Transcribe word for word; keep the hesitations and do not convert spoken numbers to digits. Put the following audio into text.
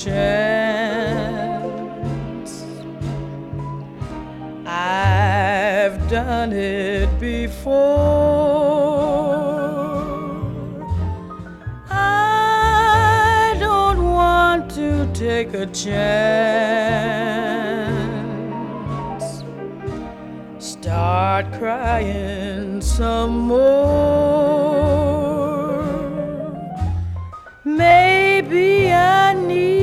chance. I've done it before. I don't want to take a chance. Start crying some more. Maybe I need